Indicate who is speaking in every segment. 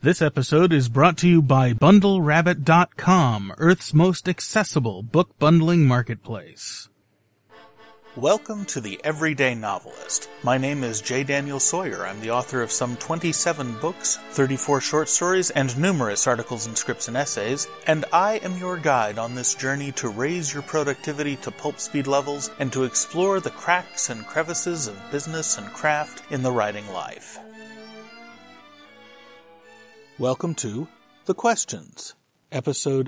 Speaker 1: This episode is brought to you by BundleRabbit.com, Earth's most accessible book bundling marketplace. Welcome to The Everyday Novelist. My name is J. Daniel Sawyer. I'm the author of some 27 books, 34 short stories, and numerous articles and scripts and essays, and I am your guide on this journey to raise your productivity to pulp speed levels and to explore the cracks and crevices of business and craft in the writing life. Welcome to The Questions, episode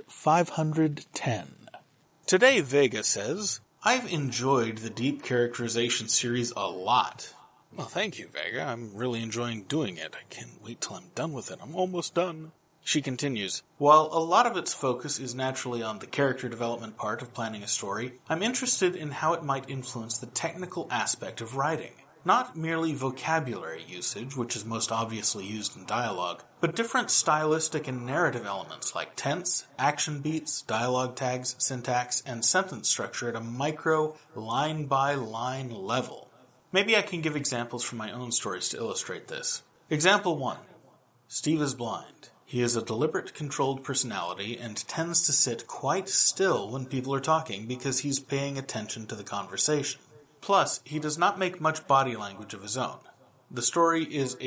Speaker 1: 510. Today Vega says, I've enjoyed the deep characterization series a lot. Well, thank you, Vega. I'm really enjoying doing it. I can't wait till I'm done with it. I'm almost done. She continues, while a lot of its focus is naturally on the character development part of planning a story, I'm interested in how it might influence the technical aspect of writing. Not merely vocabulary usage, which is most obviously used in dialogue, but different stylistic and narrative elements like tense, action beats, dialogue tags, syntax, and sentence structure at a micro, line-by-line level. Maybe I can give examples from my own stories to illustrate this. Example 1. Steve is blind. He is a deliberate, controlled personality and tends to sit quite still when people are talking because he's paying attention to the conversation. Plus, he does not make much body language of his own. The story is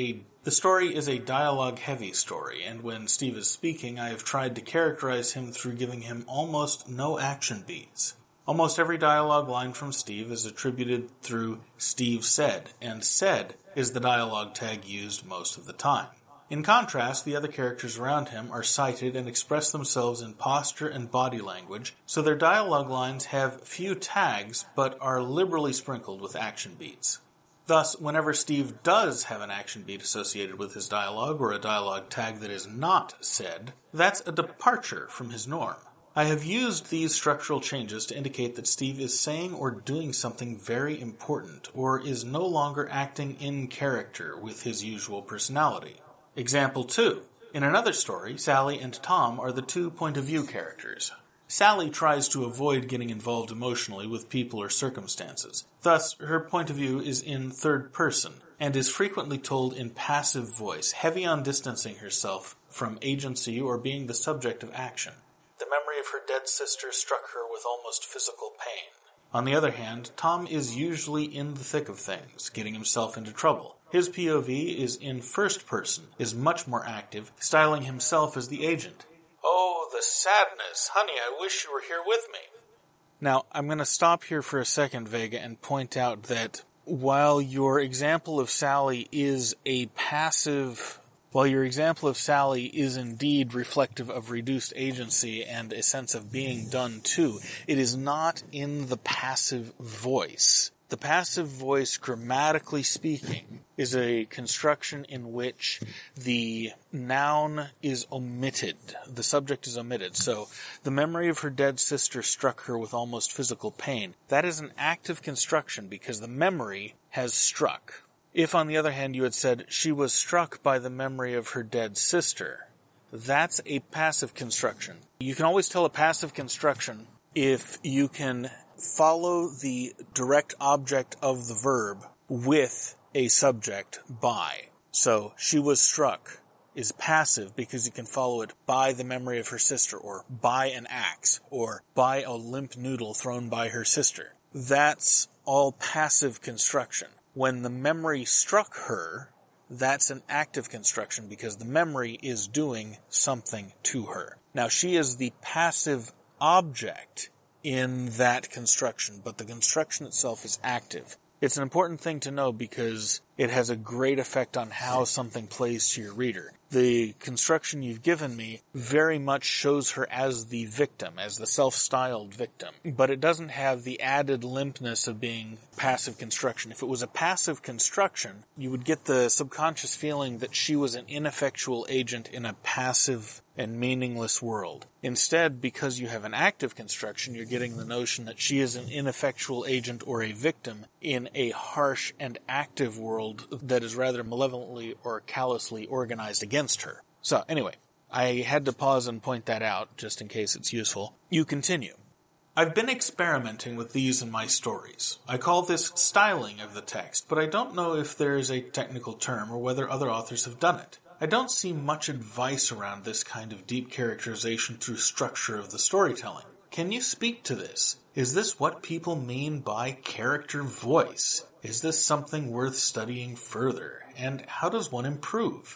Speaker 1: a dialogue-heavy story, and when Steve is speaking, I have tried to characterize him through giving him almost no action beats. Almost every dialogue line from Steve is attributed through Steve said, and said is the dialogue tag used most of the time. In contrast, the other characters around him are cited and express themselves in posture and body language, so their dialogue lines have few tags but are liberally sprinkled with action beats. Thus, whenever Steve does have an action beat associated with his dialogue or a dialogue tag that is not said, that's a departure from his norm. I have used these structural changes to indicate that Steve is saying or doing something very important, or is no longer acting in character with his usual personality. Example 2. In another story, Sally and Tom are the two point-of-view characters. Sally tries to avoid getting involved emotionally with people or circumstances. Thus, her point of view is in third person, and is frequently told in passive voice, heavy on distancing herself from agency or being the subject of action. The memory of her dead sister struck her with almost physical pain. On the other hand, Tom is usually in the thick of things, getting himself into trouble. His POV is in first person, is much more active, styling himself as the agent. Oh, the sadness. Honey, I wish you were here with me. Now, I'm going to stop here for a second, Vega, and point out that while your example of Sally is indeed reflective of reduced agency and a sense of being done to, it is not in the passive voice. The passive voice, grammatically speaking, is a construction in which the noun is omitted. The subject is omitted. So, the memory of her dead sister struck her with almost physical pain. That is an active construction because the memory has struck. If, on the other hand, you had said, she was struck by the memory of her dead sister, that's a passive construction. You can always tell a passive construction if you can follow the direct object of the verb with a subject by. So, she was struck is passive because you can follow it by the memory of her sister, or by an axe, or by a limp noodle thrown by her sister. That's all passive construction. When the memory struck her, that's an active construction because the memory is doing something to her. Now, she is the passive object in that construction, but the construction itself is active. It's an important thing to know because it has a great effect on how something plays to your reader. The construction you've given me very much shows her as the victim, as the self-styled victim, but it doesn't have the added limpness of being passive construction. If it was a passive construction, you would get the subconscious feeling that she was an ineffectual agent in a passive and meaningless world. Instead, because you have an active construction, you're getting the notion that she is an ineffectual agent or a victim in a harsh and active world that is rather malevolently or callously organized against her. So, anyway, I had to pause and point that out, just in case it's useful. You continue. I've been experimenting with these in my stories. I call this styling of the text, but I don't know if there is a technical term or whether other authors have done it. I don't see much advice around this kind of deep characterization through structure of the storytelling. Can you speak to this? Is this what people mean by character voice? Is this something worth studying further? And how does one improve?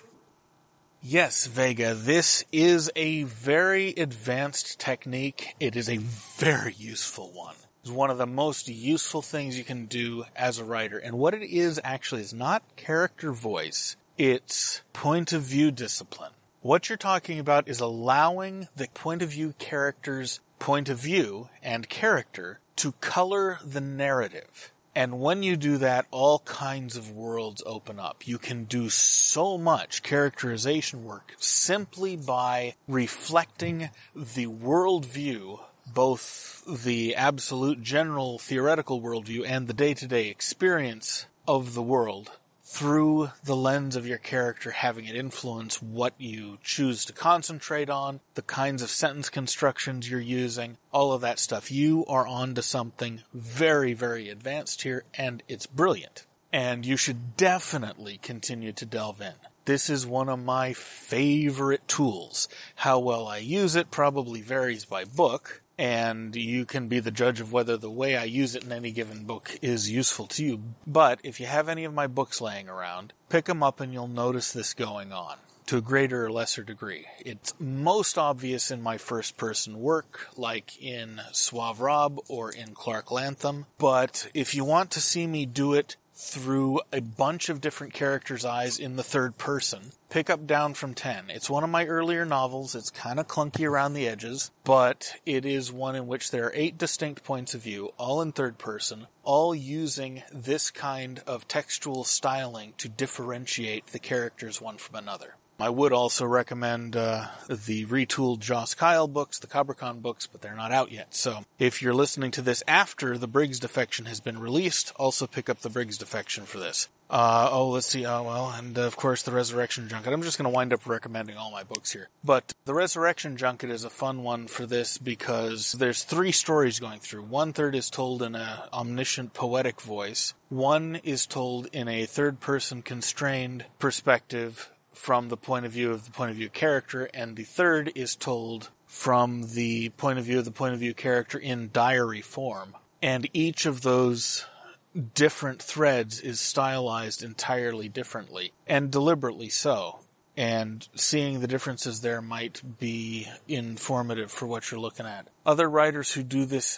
Speaker 1: Yes, Vega, this is a very advanced technique. It is a very useful one. It's one of the most useful things you can do as a writer. And what it is actually is not character voice. It's point of view discipline. What you're talking about is allowing the point of view character's point of view and character to color the narrative. And when you do that, all kinds of worlds open up. You can do so much characterization work simply by reflecting the worldview, both the absolute general theoretical worldview and the day-to-day experience of the world, through the lens of your character, having it influence what you choose to concentrate on, the kinds of sentence constructions you're using, all of that stuff. You are onto something very, very advanced here, and it's brilliant. And you should definitely continue to delve in. This is one of my favorite tools. How well I use it probably varies by book, and you can be the judge of whether the way I use it in any given book is useful to you. But if you have any of my books laying around, pick them up and you'll notice this going on to a greater or lesser degree. It's most obvious in my first-person work, like in Suave Rob or in Clark Lantham. But if you want to see me do it through a bunch of different characters' eyes in the third person, pick up Down from 10. It's one of my earlier novels. It's kind of clunky around the edges, but it is one in which there are 8 distinct points of view, all in third person, all using this kind of textual styling to differentiate the characters one from another. I would also recommend the retooled Joss Kyle books, the Cabricon books, but they're not out yet. So if you're listening to this after the Briggs Defection has been released, also pick up the Briggs Defection for this. Let's see. And of course the Resurrection Junket. I'm just going to wind up recommending all my books here. But the Resurrection Junket is a fun one for this because there's 3 stories going through. 1/3 is told in an omniscient poetic voice. 1 is told in a third-person constrained perspective from the point of view character, and the 3rd is told from the point of view character in diary form. And each of those different threads is stylized entirely differently, and deliberately so. And seeing the differences there might be informative for what you're looking at. Other writers who do this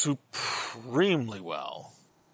Speaker 1: supremely well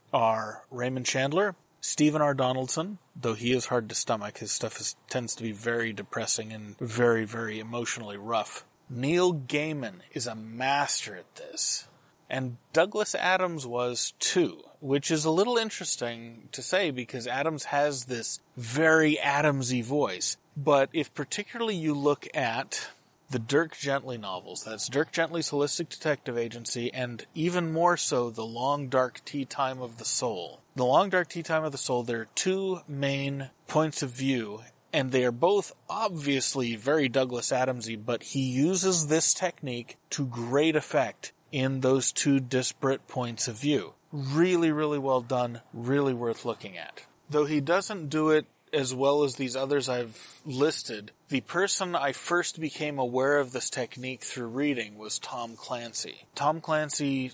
Speaker 1: are Raymond Chandler, Stephen R. Donaldson, though he is hard to stomach. His stuff tends to be very depressing and very, very emotionally rough. Neil Gaiman is a master at this. And Douglas Adams was too, which is a little interesting to say because Adams has this very Adamsy voice. But if particularly you look at the Dirk Gently novels, that's Dirk Gently's Holistic Detective Agency, and even more so, The Long Dark Tea Time of the Soul. The Long Dark Tea Time of the Soul, there are 2 main points of view, and they are both obviously very Douglas Adamsy, but he uses this technique to great effect in those 2 disparate points of view. Really, really well done, really worth looking at. Though he doesn't do it as well as these others I've listed, the person I first became aware of this technique through reading was Tom Clancy. Tom Clancy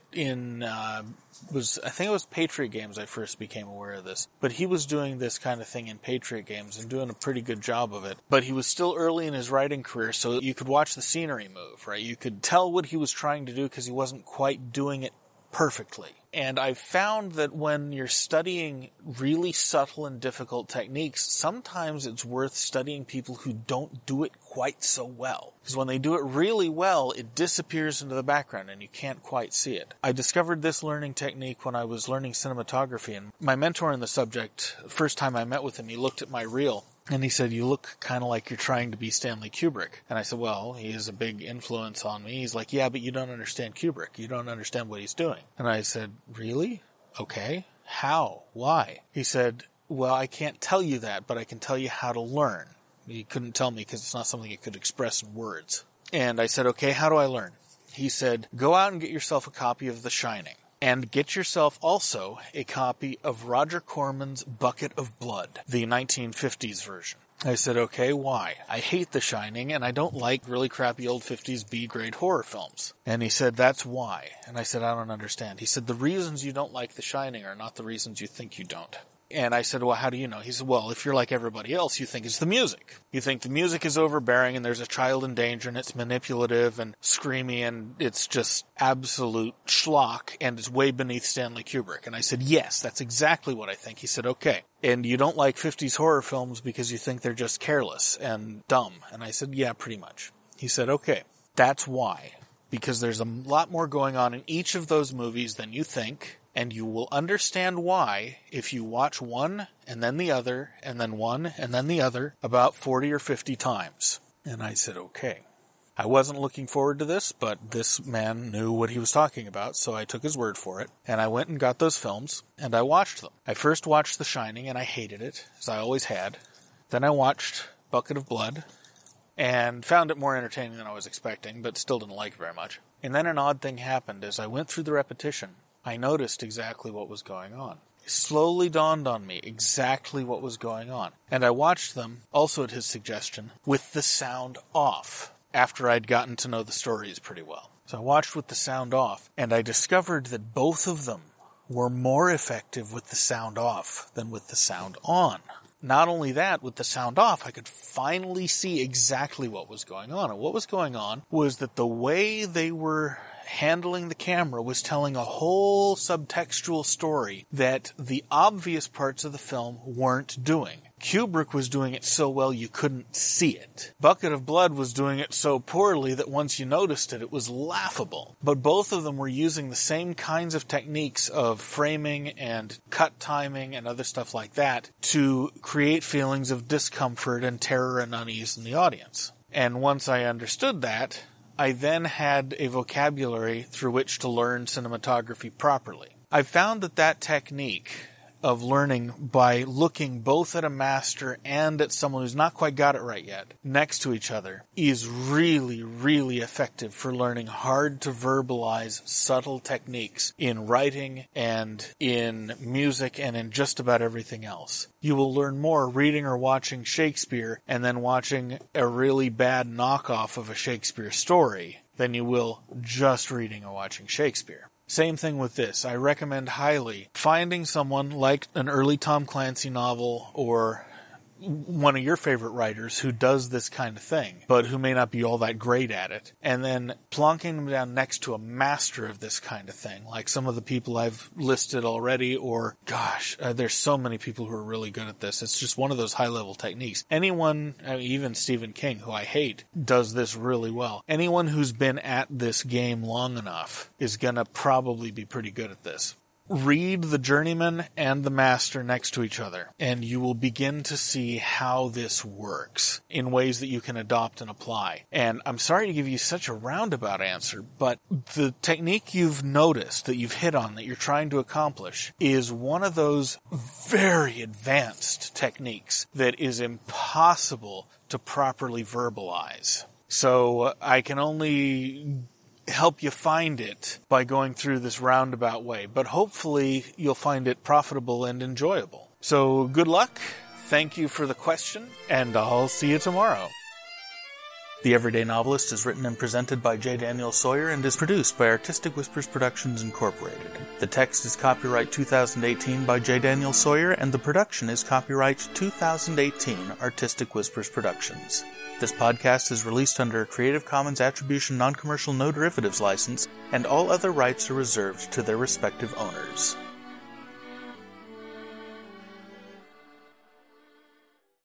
Speaker 1: I think it was Patriot Games I first became aware of this. But he was doing this kind of thing in Patriot Games and doing a pretty good job of it. But he was still early in his writing career, so you could watch the scenery move, right? You could tell what he was trying to do because he wasn't quite doing it perfectly. And I've found that when you're studying really subtle and difficult techniques, sometimes it's worth studying people who don't do it quite so well. Because when they do it really well, it disappears into the background and you can't quite see it. I discovered this learning technique when I was learning cinematography, and my mentor in the subject, the first time I met with him, he looked at my reel and he said, "You look kind of like you're trying to be Stanley Kubrick." And I said, "Well, he is a big influence on me." He's like, "Yeah, but you don't understand Kubrick. You don't understand what he's doing." And I said, "Really? Okay. How? Why?" He said, "Well, I can't tell you that, but I can tell you how to learn." He couldn't tell me because it's not something he could express in words. And I said, "Okay, how do I learn?" He said, "Go out and get yourself a copy of The Shining. And get yourself also a copy of Roger Corman's Bucket of Blood, the 1950s version." I said, okay, why? I hate The Shining, and I don't like really crappy old 50s B-grade horror films. And he said, that's why. And I said, I don't understand. He said, the reasons you don't like The Shining are not the reasons you think you don't. And I said, well, how do you know? He said, well, if you're like everybody else, you think it's the music. You think the music is overbearing and there's a child in danger and it's manipulative and screamy and it's just absolute schlock and it's way beneath Stanley Kubrick. And I said, yes, that's exactly what I think. He said, okay. And you don't like 50s horror films because you think they're just careless and dumb. And I said, yeah, pretty much. He said, okay, that's why. Because there's a lot more going on in each of those movies than you think. And you will understand why if you watch one and then the other and then one and then the other about 40 or 50 times. And I said, okay. I wasn't looking forward to this, but this man knew what he was talking about, so I took his word for it. And I went and got those films, and I watched them. I first watched The Shining, and I hated it, as I always had. Then I watched Bucket of Blood, and found it more entertaining than I was expecting, but still didn't like it very much. And then an odd thing happened. As I went through the repetition, I noticed exactly what was going on. It slowly dawned on me exactly what was going on. And I watched them, also at his suggestion, with the sound off, after I'd gotten to know the stories pretty well. So I watched with the sound off, and I discovered that both of them were more effective with the sound off than with the sound on. Not only that, with the sound off, I could finally see exactly what was going on. And what was going on was that the way they were handling the camera was telling a whole subtextual story that the obvious parts of the film weren't doing. Kubrick was doing it so well you couldn't see it. Bucket of Blood was doing it so poorly that once you noticed it, it was laughable. But both of them were using the same kinds of techniques of framing and cut timing and other stuff like that to create feelings of discomfort and terror and unease in the audience. And once I understood that, I then had a vocabulary through which to learn cinematography properly. I found that technique of learning by looking both at a master and at someone who's not quite got it right yet next to each other is really, really effective for learning hard to verbalize subtle techniques in writing and in music and in just about everything else. You will learn more reading or watching Shakespeare and then watching a really bad knockoff of a Shakespeare story than you will just reading or watching Shakespeare. Same thing with this. I recommend highly finding someone like an early Tom Clancy novel or one of your favorite writers who does this kind of thing, but who may not be all that great at it, and then plonking them down next to a master of this kind of thing, like some of the people I've listed already, or, there's so many people who are really good at this. It's just one of those high-level techniques. Anyone, even Stephen King, who I hate, does this really well. Anyone who's been at this game long enough is gonna probably be pretty good at this. Read the journeyman and the master next to each other, and you will begin to see how this works in ways that you can adopt and apply. And I'm sorry to give you such a roundabout answer, but the technique you've noticed, that you've hit on, that you're trying to accomplish, is one of those very advanced techniques that is impossible to properly verbalize. So I can only help you find it by going through this roundabout way, but hopefully you'll find it profitable and enjoyable. So good luck, thank you for the question, and I'll see you tomorrow. The Everyday Novelist is written and presented by J. Daniel Sawyer and is produced by Artistic Whispers Productions Incorporated. The text is copyright 2018 by J. Daniel Sawyer, and the production is copyright 2018 Artistic Whispers Productions. This podcast is released under a Creative Commons Attribution Non-Commercial No Derivatives license, and all other rights are reserved to their respective owners.